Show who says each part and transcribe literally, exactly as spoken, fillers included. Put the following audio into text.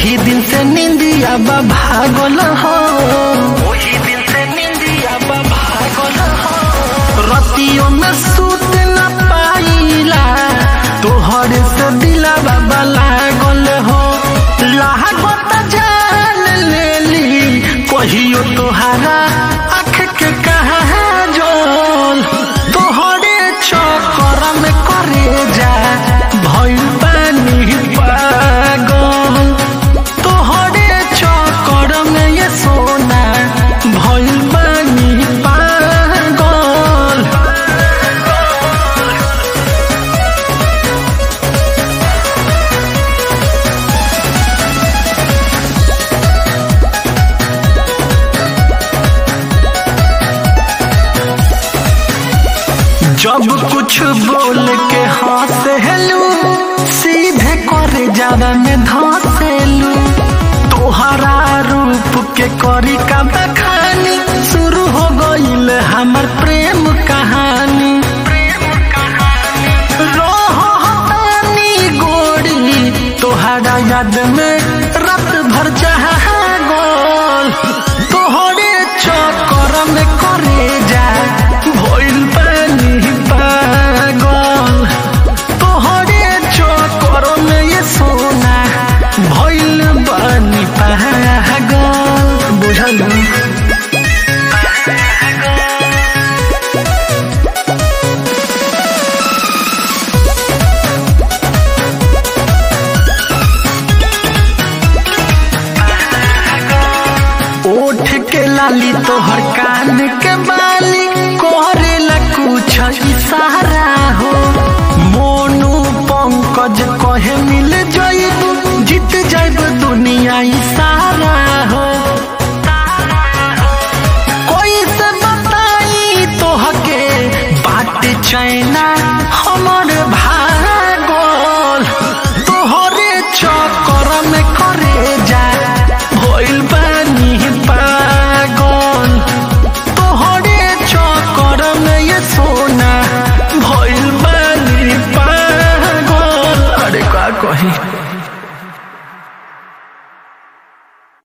Speaker 1: ओही दिन से निंदिया बा भागल हो, ओही दिन से निंदिया बा भागल हो। रतियों में सूत न पाइला तोहरे से दिला बाबा लागल हो। लागत जान लेली कहियो तोहरा आँख के कहा जोल। तोहरे चक्कर में करे जा भइल बानी पागल। तोहरे चक्कर में ये सोना भइल बानी पागल। जब कुछ बोल के हंसेलू सीधे करे जावा में धंसेलू। तोहरा रूप के करी का बखानी शुरू हो गईल हमर प्रेम कहानी। रोहतानी गोरी तोहरा याद में रात भर जागल। तोहरे चक्कर में करे जा भइल बानी पागल। तोहरे चक्कर में ये सोना भइल बानी पागल। बुझलू ओठ के लाली तोहर कान के बाली करेला कुछ इशारा।